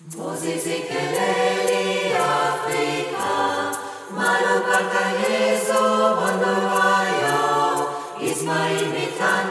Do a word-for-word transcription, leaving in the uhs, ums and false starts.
Moses ikeleli Afrika, malupaka Yesu, Wando wayo, Ismail mitano.